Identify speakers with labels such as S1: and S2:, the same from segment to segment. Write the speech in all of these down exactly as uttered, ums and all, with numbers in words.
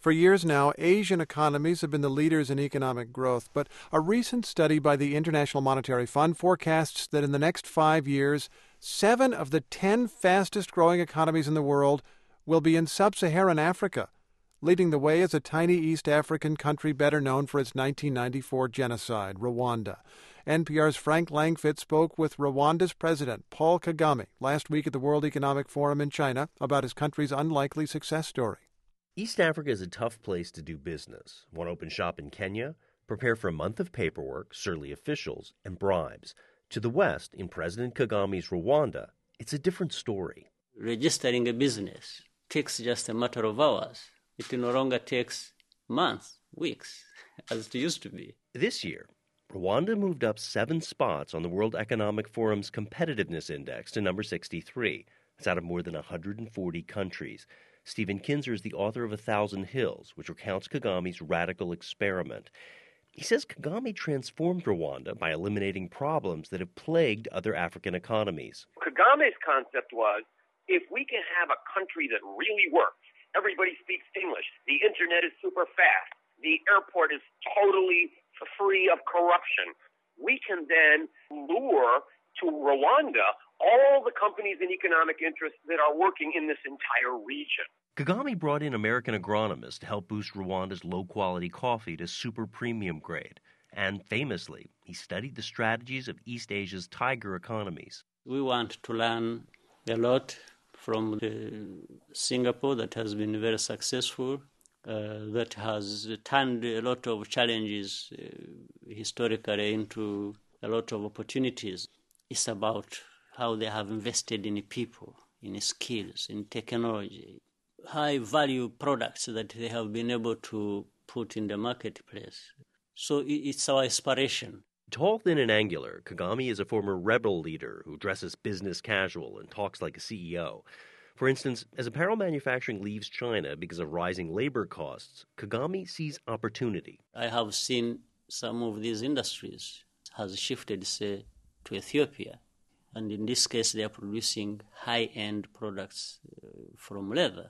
S1: For years now, Asian economies have been the leaders in economic growth, but a recent study by the International Monetary Fund forecasts that in the next five years, seven of the ten fastest-growing economies in the world will be in sub-Saharan Africa. Leading the way is a tiny East African country better known for its nineteen ninety-four genocide, Rwanda. N P R's Frank Langfitt spoke with Rwanda's president, Paul Kagame, last week at the World Economic Forum in China about his country's unlikely success story.
S2: East Africa is a tough place to do business. Want to open shop in Kenya? Prepare for a month of paperwork, surly officials, and bribes. To the west, in President Kagame's Rwanda, it's a different story.
S3: Registering a business takes just a matter of hours. It no longer takes months, weeks, as it used to be.
S2: This year, Rwanda moved up seven spots on the World Economic Forum's Competitiveness Index to number sixty-three. That's out of more than one hundred forty countries. Stephen Kinzer is the author of A Thousand Hills, which recounts Kagame's radical experiment. He says Kagame transformed Rwanda by eliminating problems that have plagued other African economies.
S4: Kagame's concept was, if we can have a country that really works, everybody speaks English, the internet is super fast, the airport is totally free of corruption, we can then lure to Rwanda all the companies and economic interests that are working in this entire region.
S2: Kagame brought in American agronomists to help boost Rwanda's low-quality coffee to super premium grade. And famously, he studied the strategies of East Asia's tiger economies.
S3: We want to learn a lot from the Singapore that has been very successful, uh, that has turned a lot of challenges uh, historically into a lot of opportunities. It's about how they have invested in people, in skills, in technology, high-value products that they have been able to put in the marketplace. So it's our aspiration.
S2: Tall, thin, and angular, Kagame is a former rebel leader who dresses business casual and talks like a C E O. For instance, as apparel manufacturing leaves China because of rising labor costs, Kagame sees opportunity.
S3: I have seen some of these industries has shifted, say, to Ethiopia. And in this case, they are producing high-end products uh, from leather.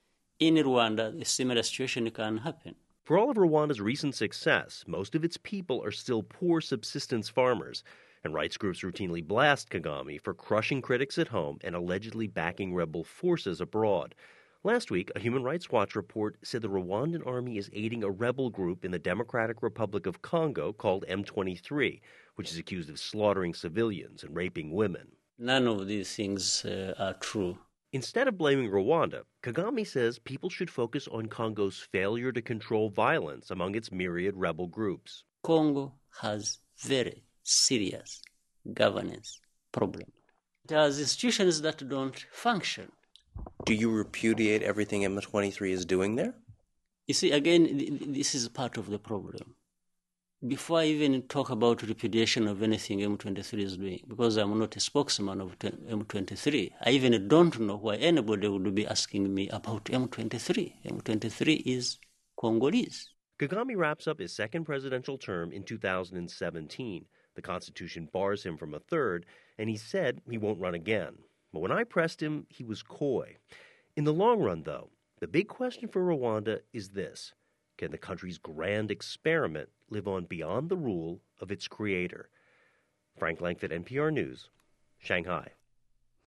S3: In Rwanda, a similar situation can happen.
S2: For all of Rwanda's recent success, most of its people are still poor subsistence farmers, and rights groups routinely blast Kagame for crushing critics at home and allegedly backing rebel forces abroad. Last week, a Human Rights Watch report said the Rwandan army is aiding a rebel group in the Democratic Republic of Congo called M twenty-three, which is accused of slaughtering civilians and raping women.
S3: None of these things uh, are true.
S2: Instead of blaming Rwanda, Kagame says people should focus on Congo's failure to control violence among its myriad rebel groups.
S3: Congo has very serious governance problems. It has institutions that don't function.
S5: Do you repudiate everything M twenty-three is doing there?
S3: You see, again, this is part of the problem. Before I even talk about repudiation of anything M twenty-three is doing, because I'm not a spokesman of M twenty-three, I even don't know why anybody would be asking me about M twenty-three. M twenty-three is Congolese.
S2: Kagame wraps up his second presidential term in two thousand seventeen. The Constitution bars him from a third, and he said he won't run again. But when I pressed him, he was coy. In the long run, though, the big question for Rwanda is this. Can the country's grand experiment live on beyond the rule of its creator? Frank Langfitt, N P R News, Shanghai.